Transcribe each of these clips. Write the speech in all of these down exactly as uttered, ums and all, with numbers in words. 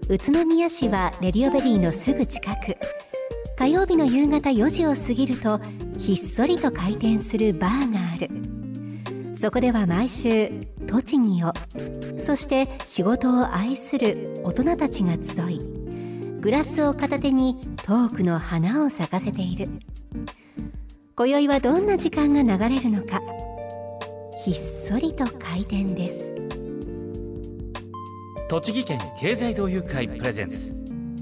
宇都宮市はレディオベリーのすぐ近く。火曜日の夕方よじを過ぎるとひっそりと開店するバーがある。そこでは毎週栃木を、そして仕事を愛する大人たちが集い、グラスを片手にトークの花を咲かせている。今宵はどんな時間が流れるのか。ひっそりと開店です。 栃木県経済同友会プレゼンツ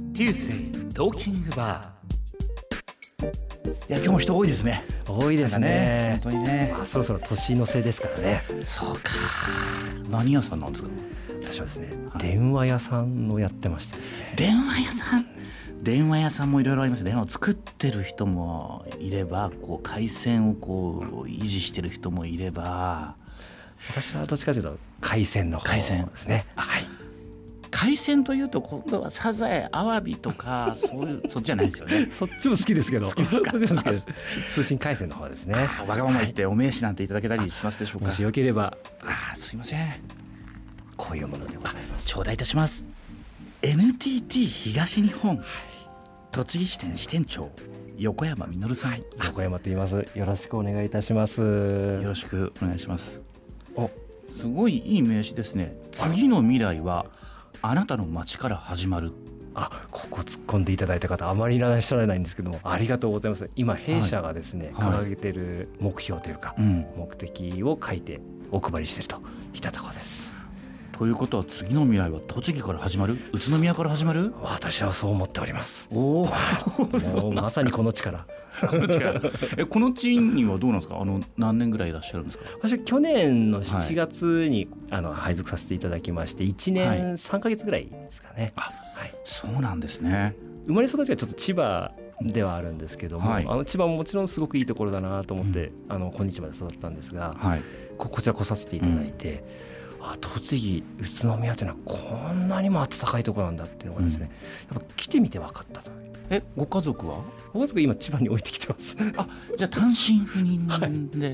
Tuesday トーキングバいや今日も人多いですね。 多いですね。 本当にね。 まあ、そろそろ年の瀬ですからね。 そうか。何屋さんなんですか。 私はですね、 はい、 電話屋さんをやってましてですね。 電話屋さん電話屋さんもいろいろあります。電話を作ってる人もいれば、こう回線をこう維持してる人もいれば、 私はどっちかというと回線の方ですね。 はい。海鮮というと今度はサザエ、アワビとかそういうそっちじゃないですよね。 そっちも好きですけど。 好きですか。 通信回線の方ですね。 わがまま言ってお名刺なんていただけたりしますでしょうか。 もしよければ。 あ、すいません。 こういうものでございます。 頂戴いたします。エヌティーティー 東日本、はい、栃木支店支店長横山実さん、はい、 横山と言います。よろしくお願いいたします。 よろしくお願いします。お、すごいいい名刺ですね。次の未来はあなたの街から始まる。 あ、ここ突っ込んでいただいた方あまりいらっしゃらないんですけども、ありがとうございます。今弊社がですね、はい、掲げている目標というか、うん、目的を書いてお配りしているといったところです。 ということは次の未来は栃木から始まる、宇都宮から始まる。 私はそう思っております。 おお、まさにこの力この力えこの地にはどうなんですか。あの何年ぐらいいらっしゃるんですか。 私は去年のしちがつに、はい、あの配属させていただきましていちねんさんかげつぐらいですかね。 あ、はい、そうなんですね。 生まれ育ちがちょっと千葉ではあるんですけども、はい、あの千葉ももちろんすごくいいところだなと思って、うん、あの今日まで育ったんですが、はい、こ, こちら来させていただいて、うん、あ、栃木宇都宮というのはこんなにも暖かいところなんだっていうのがですね、うん、やっぱ来てみて分かったと。 え、ご家族はご家族今千葉に置いてきてます。 あ、じゃあ単身赴任で、はい、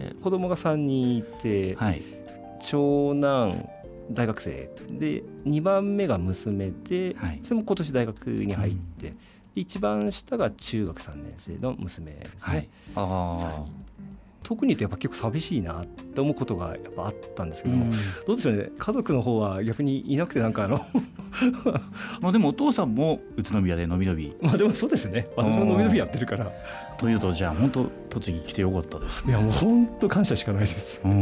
子供がさんにんいて、はい、長男大学生でにばんめが娘で、はい、それも今年大学に入って、うん、一番下が中学さんねん生の娘ですね。はい、あ、特に言うとやっぱ結構寂しいなって思うことがやっぱあったんですけども、うん、どうでしょうね。家族の方は逆にいなくてなんかあのまあでもお父さんも宇都宮でのびのび。 まあでもそうですね。私ものびのびやってるから。 というとじゃあ本当栃木来てよかったですね。 いやもう本当感謝しかないです。 うん、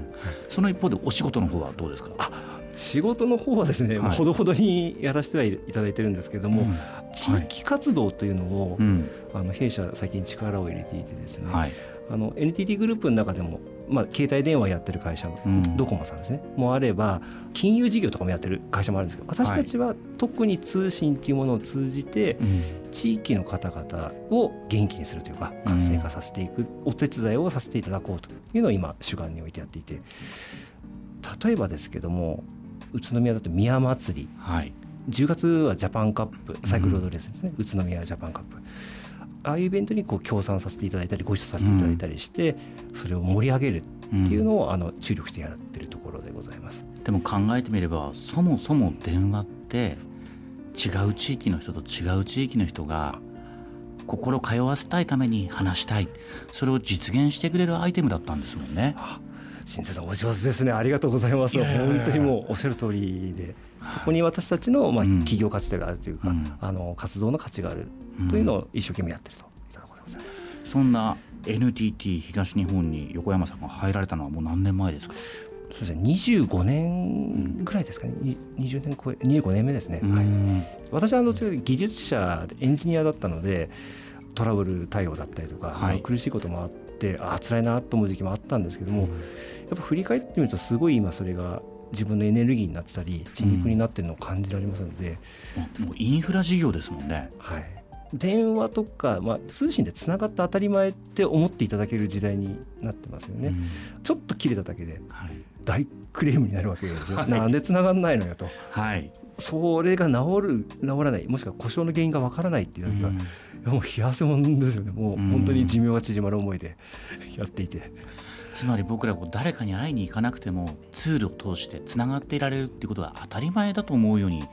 その一方でお仕事の方はどうですか。 あ、仕事の方はですね、はい、ほどほどにやらせてはいただいてるんですけども、うん、地域活動というのを、はい、あの弊社最近力を入れていてですね、はい、あの エヌティーティー グループの中でも、まあ、携帯電話やってる会社も、うん、ドコモさんですねもあれば金融事業とかもやってる会社もあるんですけど、私たちは特に通信というものを通じて、うん、地域の方々を元気にするというか活性化させていく、うん、お手伝いをさせていただこうというのを今主眼に置いてやっていて、例えばですけども宇都宮だと宮祭り、はい、じゅうがつはジャパンカップサイクルロードレースですね、うん、宇都宮ジャパンカップ、ああいうイベントにこう協賛させていただいたりご一緒させていただいたりして、うん、それを盛り上げるっていうのを、うん、あの注力してやってるところでございます。 でも考えてみればそもそも電話って違う地域の人と違う地域の人が心通わせたいために話したい、それを実現してくれるアイテムだったんですもんね。 あ、新瀬さんお上手ですね。ありがとうございます。本当にもうおっしゃる通りで、そこに私たちのまあ企業価値があるというか、うん、あの活動の価値があるというのを一生懸命やってるといったところでございます。 そんな エヌティーティー 東日本に横山さんが入られたのはもう何年前ですか。 そうですね、にじゅうごねんぐらいですかね、にじゅうねん超えにじゅうごねんめですね、はい、私はあの技術者でエンジニアだったのでトラブル対応だったりとか、はい、苦しいこともあってあ辛いなと思う時期もあったんですけども、うん、やっぱ振り返ってみるとすごい今それが自分のエネルギーになってたり血肉になってるのを感じられますので、 うん、もうインフラ事業ですもんね。 はい、電話とか、まあ、通信でつながって当たり前って思っていただける時代になってますよね、うん、ちょっと切れただけで、はい、大クレームになるわけですよ、はい、なんでつながんないのよと、はい、それが治る治らないもしくは故障の原因がわからないっていう時は、うん、いやもう冷や汗もんですよね。もう本当に寿命が縮まる思いでやっていて、 つまり僕らこう誰かに会いに行かなくてもツールを通してつながっていられるっていうことが当たり前だと思うように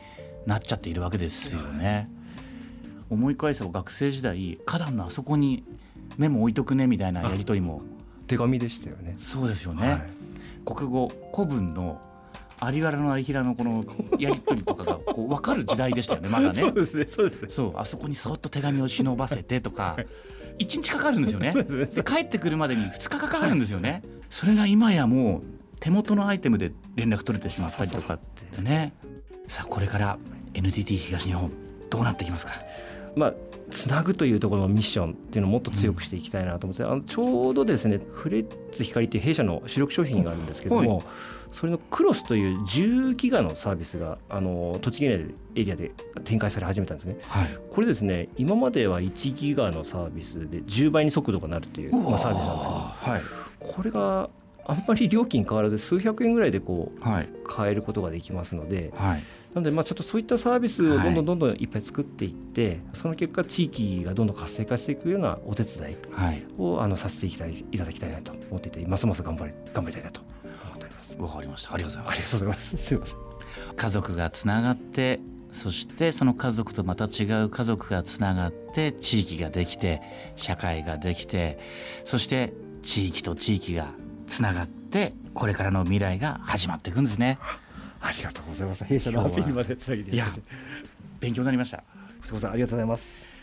なっちゃっているわけですよね。思い返せば学生時代花壇のあそこにメモ置いとくねみたいなやり取りも手紙でしたよね。 そうですよね、はい、国語古文の有原の有平のこのやり取りとかがこう分かる時代でしたよねまだね。 そうですねそうですね。 そうあそこにそっと手紙を忍ばせてとかいちにちかかるんですよね。で帰ってくるまでにふつかかかるんですよね。それが今やもう手元のアイテムで連絡取れてしまったりとかってね。さあこれから エヌティーティー 東日本どうなっていきますか。 まあつなぐというところのミッションっていうのをもっと強くしていきたいなと思って、うん、あのちょうどですねフレッツ光っていう弊社の主力商品があるんですけども、はい、それのクロスというじゅうギガのサービスがあの栃木県エリアで展開され始めたんですね、はい、これですね今まではいちギガのサービスでじゅうばいに速度がなるという、まあ、サービスなんですけど、はい、これがあんまり料金変わらず数百円ぐらいでこう、はい、買えることができますので、はい、なのでまあちょっとそういったサービスをどんどんどんどんいっぱい作っていって、はい、その結果地域がどんどん活性化していくようなお手伝いをあのさせていただきたいなと思っていてますます頑張り頑張りたいなと思っております。 わかりました。ありがとうございます。 ありがとうございます。すいません。 家族がつながってそしてその家族とまた違う家族がつながって地域ができて社会ができてそして地域と地域がつながってこれからの未来が始まっていくんですね。 ありがとうございます。弊社のアピールまでつなげていただいて勉強になりました。 藤子さんありがとうございます。